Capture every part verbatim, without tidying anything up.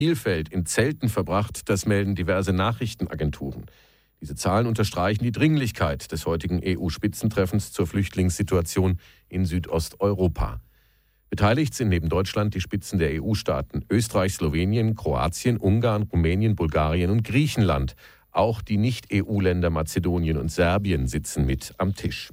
Bielefeld in Zelten verbracht, das melden diverse Nachrichtenagenturen. Diese Zahlen unterstreichen die Dringlichkeit des heutigen E U-Spitzentreffens zur Flüchtlingssituation in Südosteuropa. Beteiligt sind neben Deutschland die Spitzen der E U-Staaten Österreich, Slowenien, Kroatien, Ungarn, Rumänien, Bulgarien und Griechenland. Auch die Nicht-E U-Länder Mazedonien und Serbien sitzen mit am Tisch.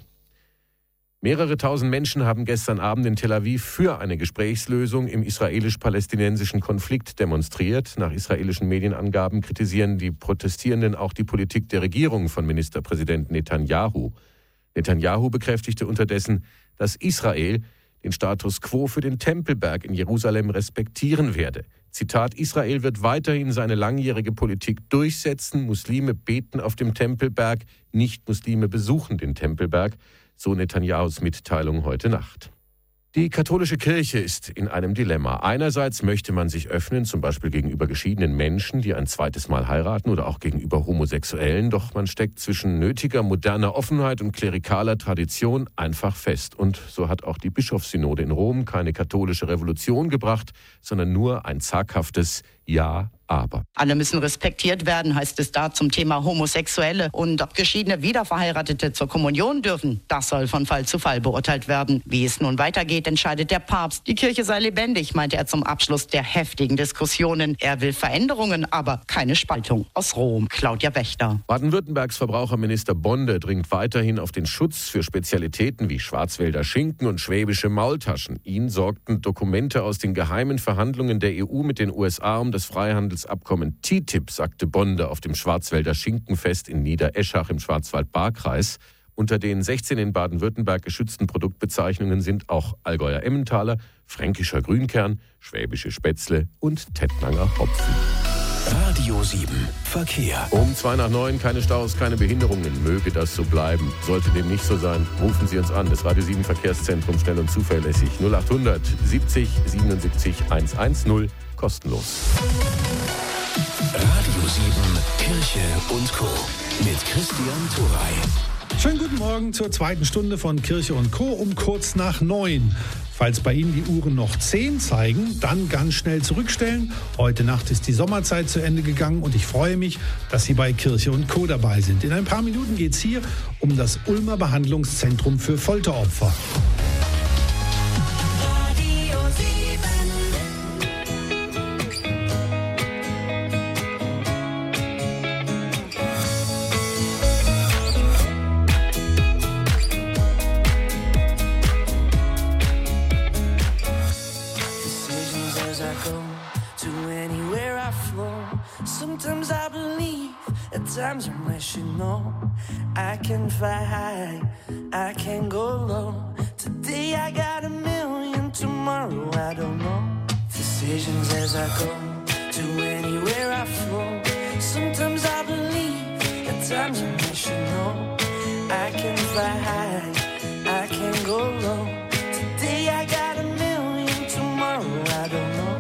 Mehrere tausend Menschen haben gestern Abend in Tel Aviv für eine Gesprächslösung im israelisch-palästinensischen Konflikt demonstriert. Nach israelischen Medienangaben kritisieren die Protestierenden auch die Politik der Regierung von Ministerpräsident Netanyahu. Netanyahu bekräftigte unterdessen, dass Israel den Status quo für den Tempelberg in Jerusalem respektieren werde. Zitat: Israel wird weiterhin seine langjährige Politik durchsetzen. Muslime beten auf dem Tempelberg, Nicht-Muslime besuchen den Tempelberg. So Netanyahus Mitteilung heute Nacht. Die katholische Kirche ist in einem Dilemma. Einerseits möchte man sich öffnen, zum Beispiel gegenüber geschiedenen Menschen, die ein zweites Mal heiraten oder auch gegenüber Homosexuellen. Doch man steckt zwischen nötiger moderner Offenheit und klerikaler Tradition einfach fest. Und so hat auch die Bischofssynode in Rom keine katholische Revolution gebracht, sondern nur ein zaghaftes Ja, aber. Alle müssen respektiert werden, heißt es da zum Thema Homosexuelle. Und ob geschiedene Wiederverheiratete zur Kommunion dürfen, das soll von Fall zu Fall beurteilt werden. Wie es nun weitergeht, entscheidet der Papst. Die Kirche sei lebendig, meinte er zum Abschluss der heftigen Diskussionen. Er will Veränderungen, aber keine Spaltung. Aus Rom, Claudia Wächter. Baden-Württembergs Verbraucherminister Bonde dringt weiterhin auf den Schutz für Spezialitäten wie Schwarzwälder Schinken und schwäbische Maultaschen. Ihn sorgten Dokumente aus den geheimen Verhandlungen der E U mit den U S A um das Freihandelsabkommen T T I P, sagte Bonde auf dem Schwarzwälder Schinkenfest in Niedereschach im Schwarzwald-Baar-Kreis. Unter den sechzehn in Baden-Württemberg geschützten Produktbezeichnungen sind auch Allgäuer Emmentaler, fränkischer Grünkern, schwäbische Spätzle und Tettnanger Hopfen. Radio sieben Verkehr. Um zwei nach neun, keine Staus, keine Behinderungen. Möge das so bleiben. Sollte dem nicht so sein, rufen Sie uns an. Das Radio sieben Verkehrszentrum, schnell und zuverlässig. null achthundert siebzig siebenundsiebzig hundertzehn, kostenlos. Radio sieben Kirche und Co. mit Christian Turey. Schönen guten Morgen zur zweiten Stunde von Kirche und Co. um kurz nach neun. Falls bei Ihnen die Uhren noch zehn zeigen, dann ganz schnell zurückstellen. Heute Nacht ist die Sommerzeit zu Ende gegangen und ich freue mich, dass Sie bei Kirche und Co. dabei sind. In ein paar Minuten geht es hier um das Ulmer Behandlungszentrum für Folteropfer. Times when I should know I can fly high, I can go low. Today I got a million, tomorrow I don't know. Decisions as I go, to anywhere I flow. Sometimes I believe, at times when I should know I can fly high, I can go low. Today I got a million, tomorrow I don't know.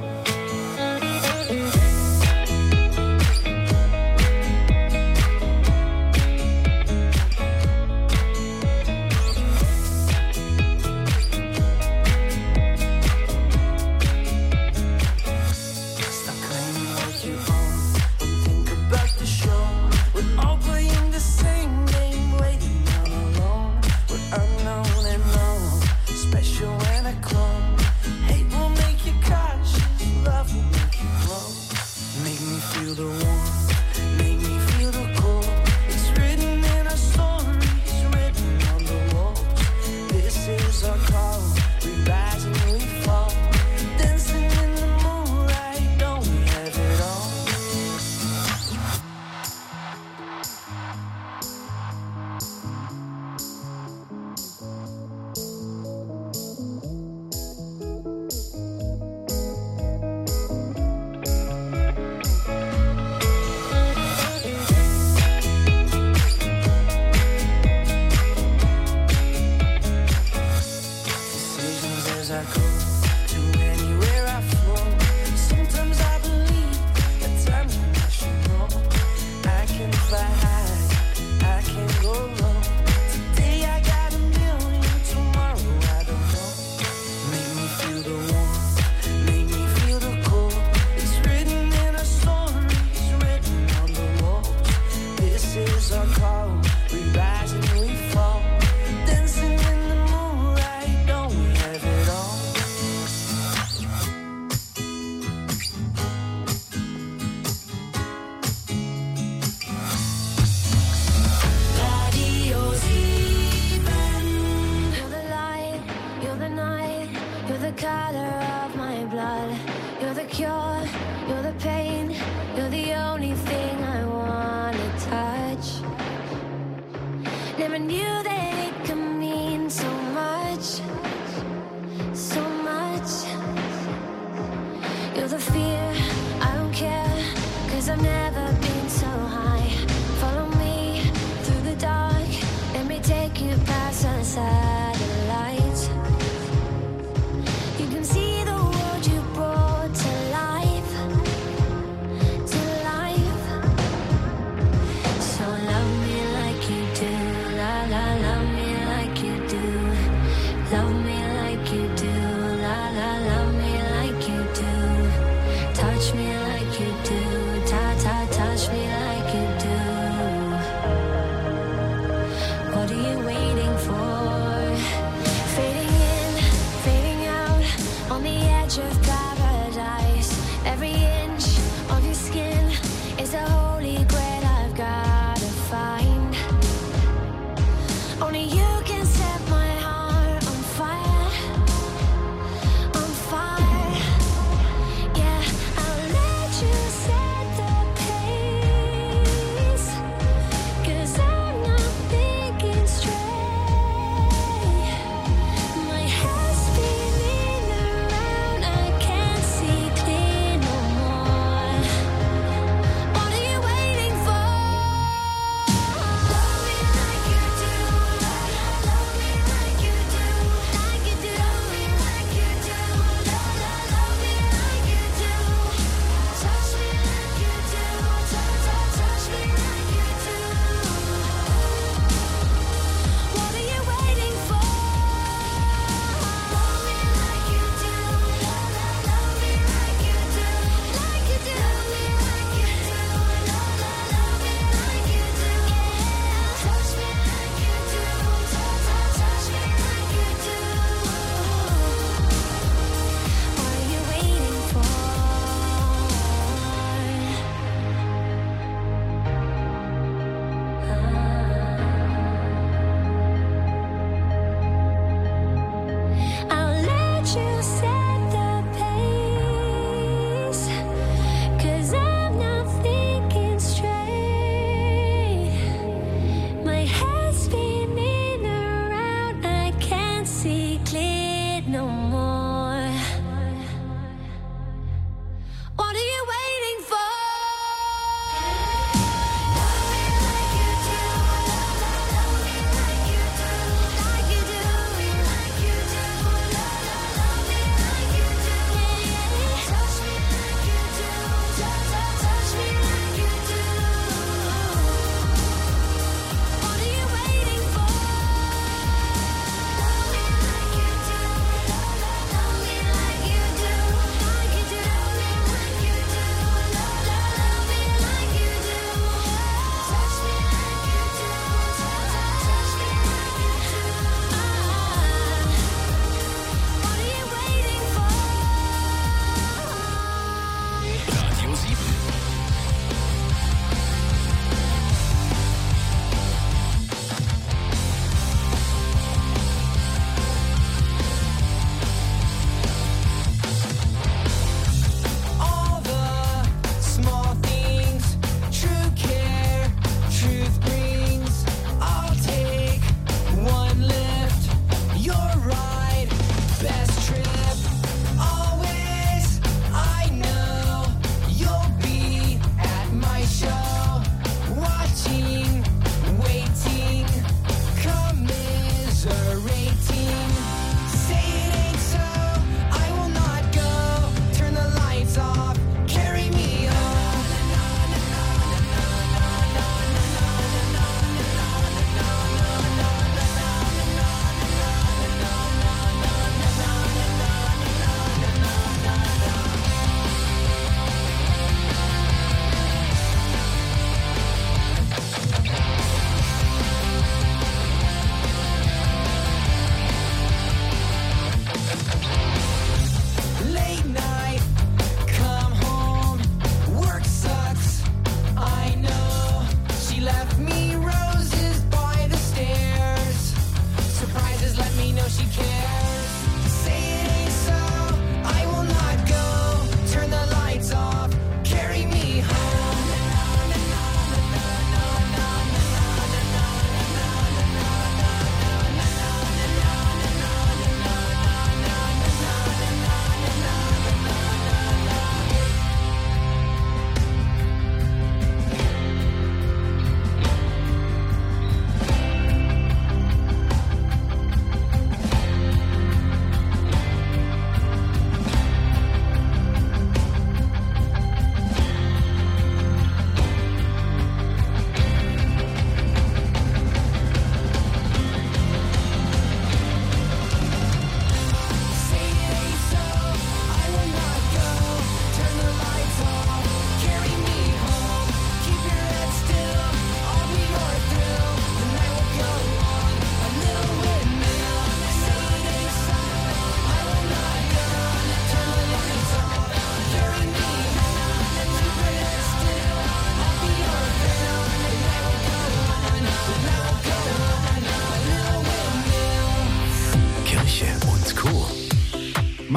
touch me like you do. Ta ta touch me like you do. What are you waiting for? Fading in, fading out, on the edge of paradise. Every inch of your skin is a holy grail I've gotta find. Only you can set my heart on fire, on fire. Yeah, I'll let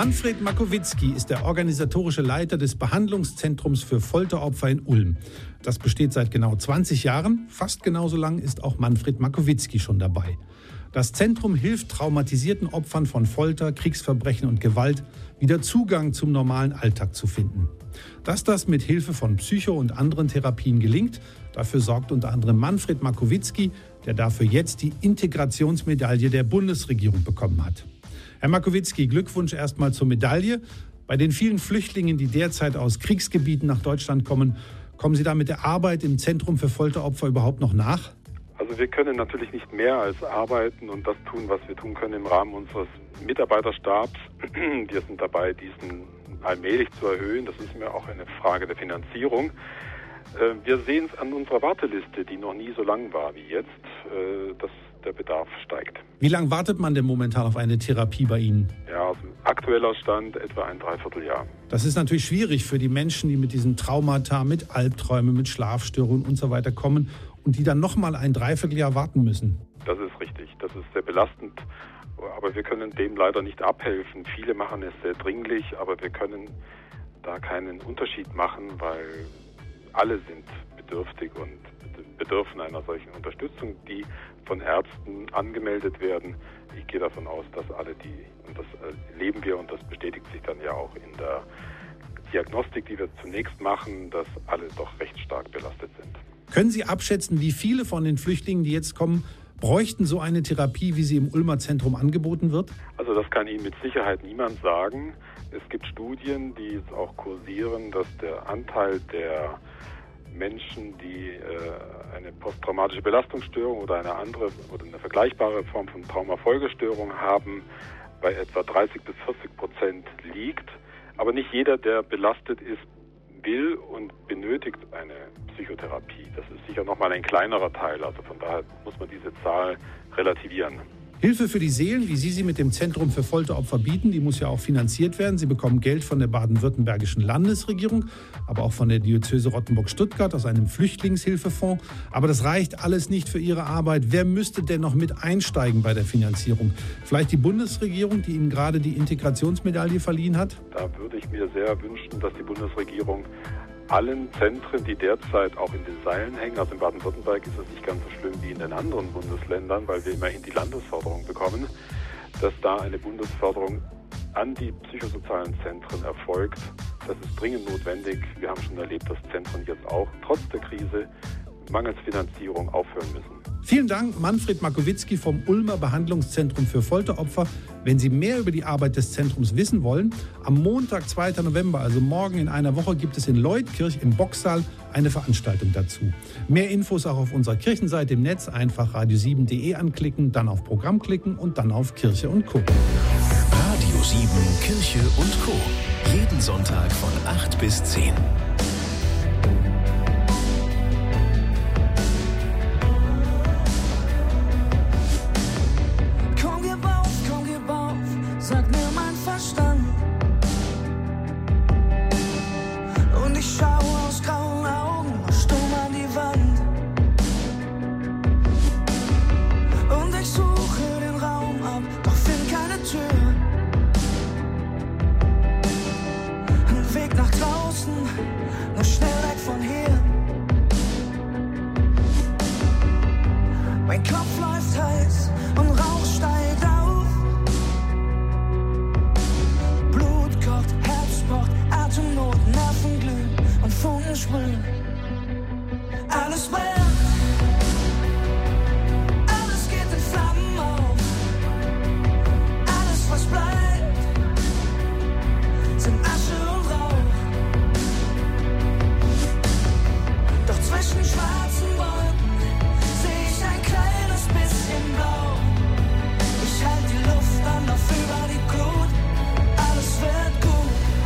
Manfred Makowitzki ist der organisatorische Leiter des Behandlungszentrums für Folteropfer in Ulm. Das besteht seit genau zwanzig Jahren. Fast genauso lang ist auch Manfred Makowitzki schon dabei. Das Zentrum hilft traumatisierten Opfern von Folter, Kriegsverbrechen und Gewalt, wieder Zugang zum normalen Alltag zu finden. Dass das mit Hilfe von Psycho- und anderen Therapien gelingt, dafür sorgt unter anderem Manfred Makowitzki, der dafür jetzt die Integrationsmedaille der Bundesregierung bekommen hat. Herr Makowitzki, Glückwunsch erstmal zur Medaille. Bei den vielen Flüchtlingen, die derzeit aus Kriegsgebieten nach Deutschland kommen, kommen Sie da mit der Arbeit im Zentrum für Folteropfer überhaupt noch nach? Also wir können natürlich nicht mehr als arbeiten und das tun, was wir tun können im Rahmen unseres Mitarbeiterstabs. Wir sind dabei, diesen allmählich zu erhöhen. Das ist mir auch eine Frage der Finanzierung. Wir sehen es an unserer Warteliste, die noch nie so lang war wie jetzt, dass der Bedarf steigt. Wie lange wartet man denn momentan auf eine Therapie bei Ihnen? Ja, also aktueller Stand etwa ein Dreivierteljahr. Das ist natürlich schwierig für die Menschen, die mit diesen Traumata, mit Albträumen, mit Schlafstörungen und so weiter kommen und die dann nochmal ein Dreivierteljahr warten müssen. Das ist richtig. Das ist sehr belastend. Aber wir können dem leider nicht abhelfen. Viele machen es sehr dringlich, aber wir können da keinen Unterschied machen, weil alle sind bedürftig und bedürfen einer solchen Unterstützung, die von Ärzten angemeldet werden. Ich gehe davon aus, dass alle die, und das erleben wir und das bestätigt sich dann ja auch in der Diagnostik, die wir zunächst machen, dass alle doch recht stark belastet sind. Können Sie abschätzen, wie viele von den Flüchtlingen, die jetzt kommen, bräuchten so eine Therapie, wie sie im Ulmer Zentrum angeboten wird? Also das kann Ihnen mit Sicherheit niemand sagen. Es gibt Studien, die jetzt auch kursieren, dass der Anteil der Menschen, die äh, eine posttraumatische Belastungsstörung oder eine andere oder eine vergleichbare Form von Traumafolgestörung haben, bei etwa dreißig bis vierzig Prozent liegt. Aber nicht jeder, der belastet ist, will und benötigt eine Psychotherapie. Das ist sicher nochmal ein kleinerer Teil. Also von daher muss man diese Zahl relativieren. Hilfe für die Seelen, wie Sie sie mit dem Zentrum für Folteropfer bieten, die muss ja auch finanziert werden. Sie bekommen Geld von der baden-württembergischen Landesregierung, aber auch von der Diözese Rottenburg-Stuttgart aus einem Flüchtlingshilfefonds. Aber das reicht alles nicht für Ihre Arbeit. Wer müsste denn noch mit einsteigen bei der Finanzierung? Vielleicht die Bundesregierung, die Ihnen gerade die Integrationsmedaille verliehen hat? Da würde ich mir sehr wünschen, dass die Bundesregierung allen Zentren, die derzeit auch in den Seilen hängen, also in Baden-Württemberg ist es nicht ganz so schlimm wie in den anderen Bundesländern, weil wir immerhin die Landesförderung bekommen, dass da eine Bundesförderung an die psychosozialen Zentren erfolgt. Das ist dringend notwendig. Wir haben schon erlebt, dass Zentren jetzt auch trotz der Krise mangels Finanzierung aufhören müssen. Vielen Dank, Manfred Makowitzki vom Ulmer Behandlungszentrum für Folteropfer. Wenn Sie mehr über die Arbeit des Zentrums wissen wollen, am Montag, zweiten November, also morgen in einer Woche, gibt es in Leutkirch im Boxsaal eine Veranstaltung dazu. Mehr Infos auch auf unserer Kirchenseite im Netz. Einfach radio sieben punkt de anklicken, dann auf Programm klicken und dann auf Kirche und Co. Radio sieben, Kirche und Co. Jeden Sonntag von acht bis zehn. Sagt mir mein Verstand. Und ich schaue aus grauen Augen stumm an die Wand. Und ich suche den Raum ab, doch find keine Tür. Ein Weg nach draußen, nur schnell weg von hier. Mein Kopf läuft heiß und Rauch steigt auf. Atemnot, Nerven glühen und Funken sprühen. Alles brennt, alles geht in Flammen auf. Alles, was bleibt, sind Asche und Rauch. Doch zwischen schwarzen Wolken sehe ich ein kleines bisschen blau. Ich halte die Luft an, lauf über die Glut. Alles wird gut.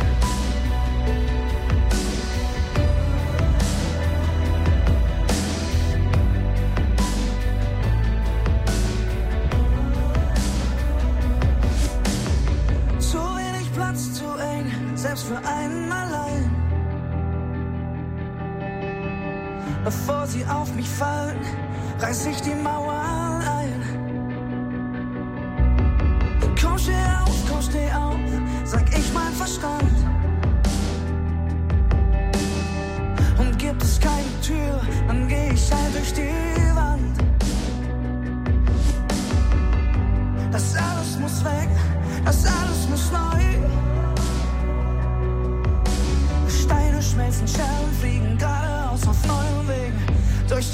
Selbst für einen allein. Bevor sie auf mich fallen, reiß ich die Mauer ein. Komm, steh auf, komm, steh auf, sag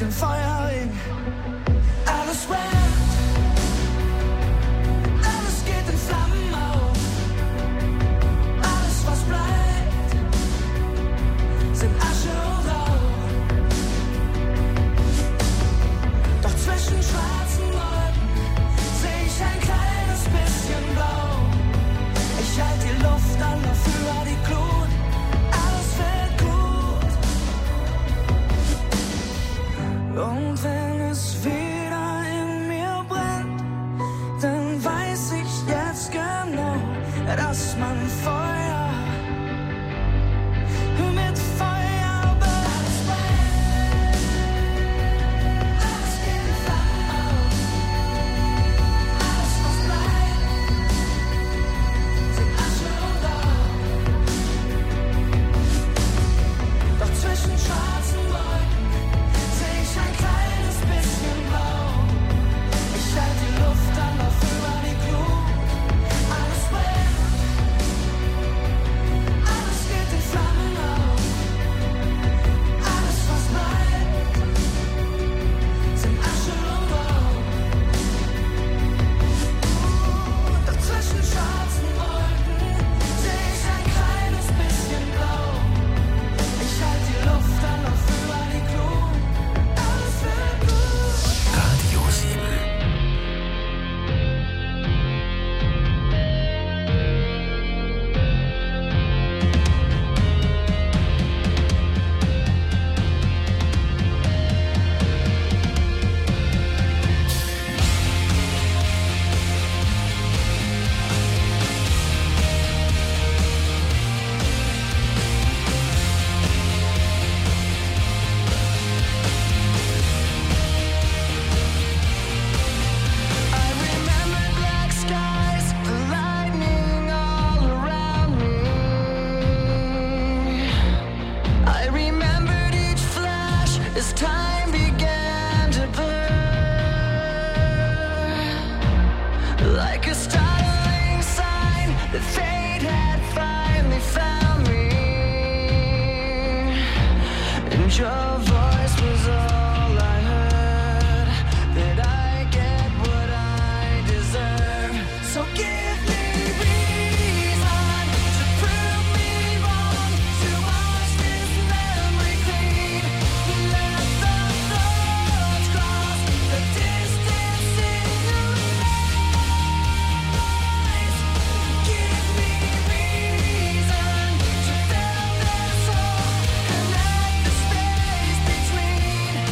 den Feuerring. Alles brennt, alles geht in Flammen auf. Alles, was bleibt, sind Asche und Rauch. Doch zwischen schwarzen Wolken seh ich ein kleines bisschen blau. Ich halt die Luft an, dafür die Glut. Alles wird gut. Und wenn es wieder in mir brennt, dann weiß ich jetzt genau, dass man Feuer mit Feuer alles brennt. Alles geht in Flammen auf. Alles, was bleibt, sind Asche und Rauch. Doch zwischen schwarzen Wolken seh ich ein kleines bisschen blau. Ich halt die Luft an, dafür die Glut. Alles brennt, alles geht in Flammen auf. Alles, was bleibt, sind Asche und Rauch. Doch zwischen schwarzen Wolken seh ich ein kleines bisschen blau. Ich halt die Luft an, dafür die Glut. Alles wird gut. Radio sieben. I remember black skies, the lightning all around me. I remembered each flash as time began to blur. Like a startling sign that fate had finally found me. And your voice was all I heard. That I get what I deserve. So give me reason to prove me wrong, to wash this memory clean. Let the thoughts cross the distance in your eyes. Give me reason to fill this hole, connect the space between.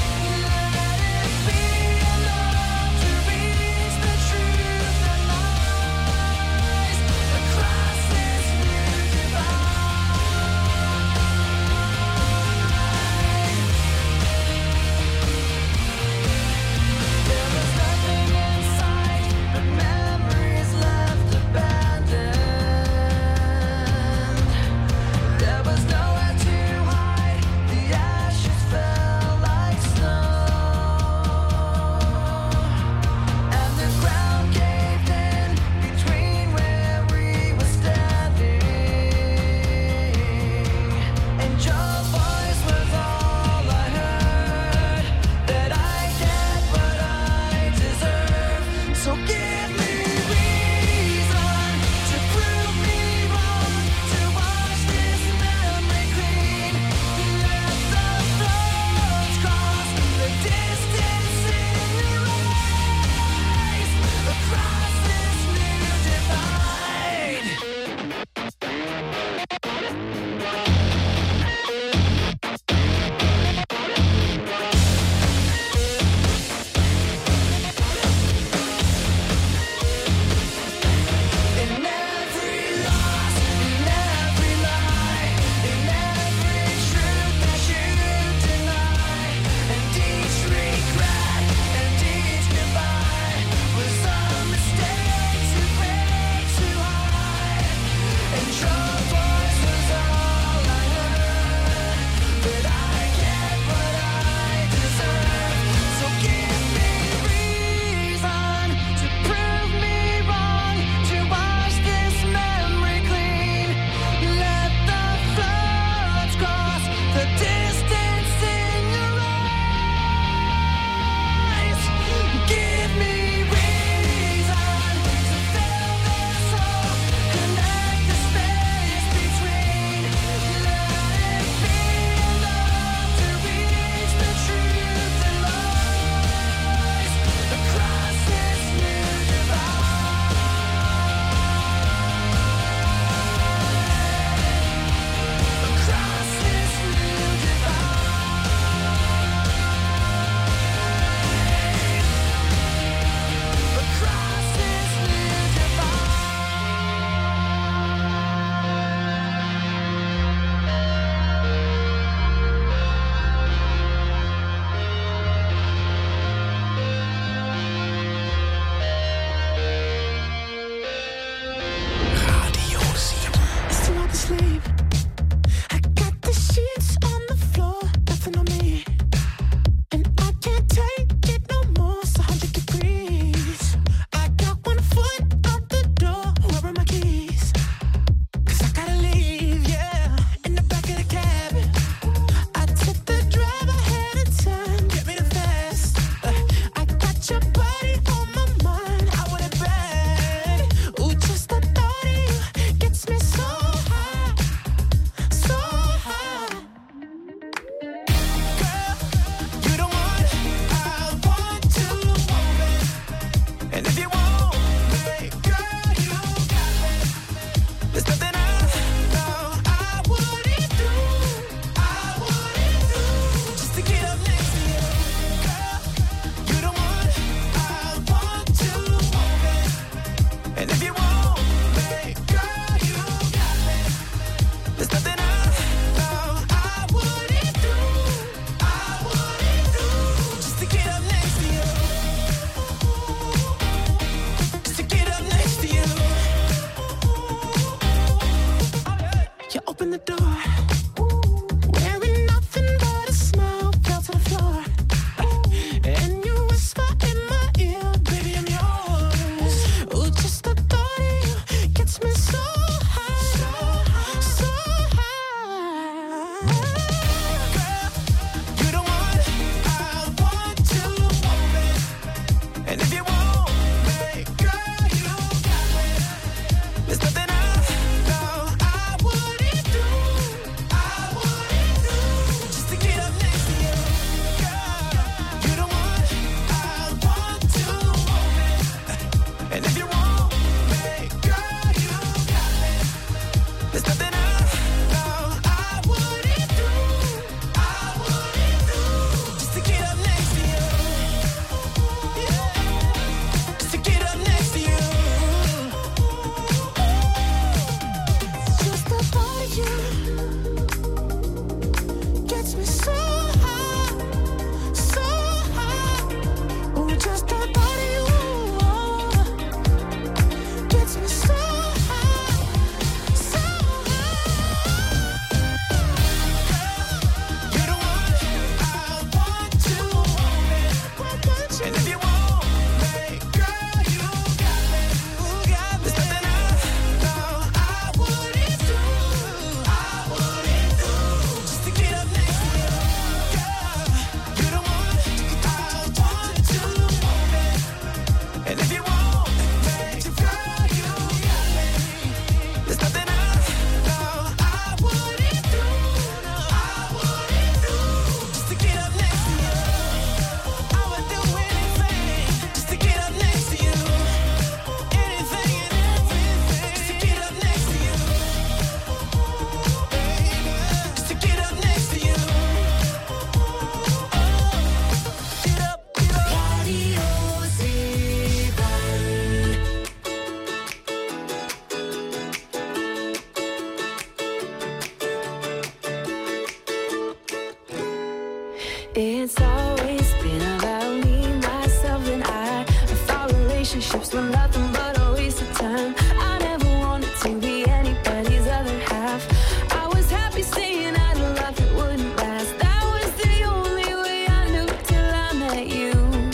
It's always been about me, myself and I. I thought relationships were nothing but a waste of time. I never wanted to be anybody's other half. I was happy saying I'd love that wouldn't last. That was the only way I knew till I met you.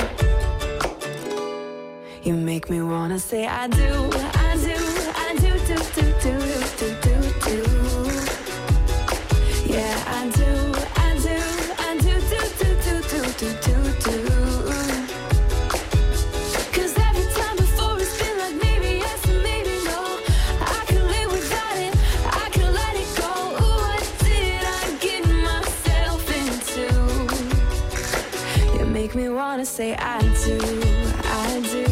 You make me wanna say I do, I do, I do, do, do, do, do, do, do. Yeah, I do, I do, I do, do, do, do, do, do, do, do. Cause every time before it's been like maybe yes and maybe no. I could live without it, I could let it go. Ooh, what did I get myself into? You make me wanna say I do, I do.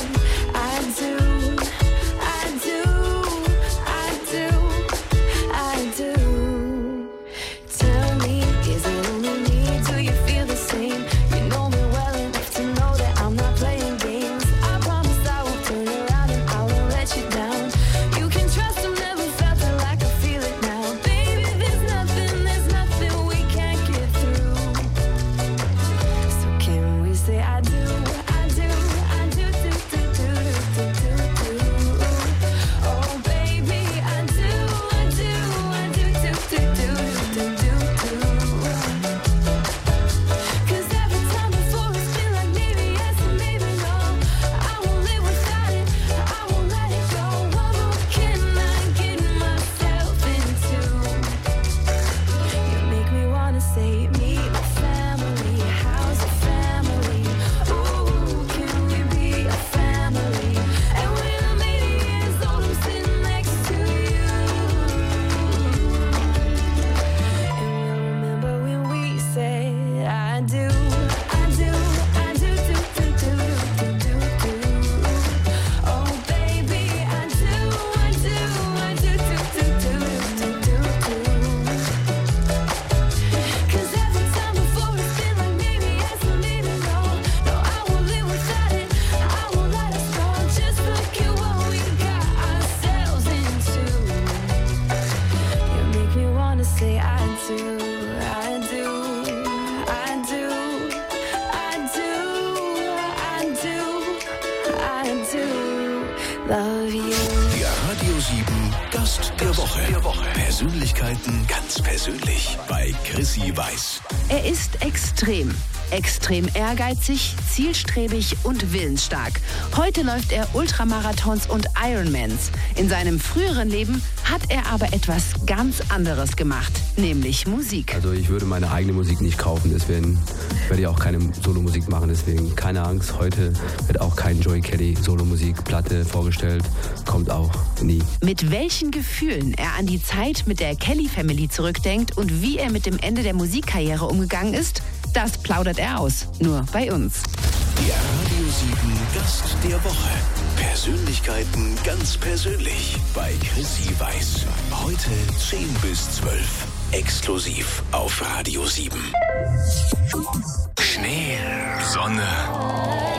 Der Radio sieben Gast der Woche. Persönlichkeiten ganz persönlich bei Chrissy Weiß. Er ist extrem. Extrem ehrgeizig, zielstrebig und willensstark. Heute läuft er Ultramarathons und Ironmans. In seinem früheren Leben hat er aber etwas ganz anderes gemacht, nämlich Musik. Also ich würde meine eigene Musik nicht kaufen, deswegen werde ich auch keine Solomusik machen, deswegen keine Angst. Heute wird auch kein Joey Kelly Solomusikplatte vorgestellt, kommt auch nie. Mit welchen Gefühlen er an die Zeit mit der Kelly Family zurückdenkt und wie er mit dem Ende der Musikkarriere umgegangen ist, das plaudert er aus, nur bei uns. Der Radio sieben Gast der Woche. Persönlichkeiten ganz persönlich bei Chrissy Weiß. Heute zehn bis zwölf. Exklusiv auf Radio sieben. Schnee, Sonne,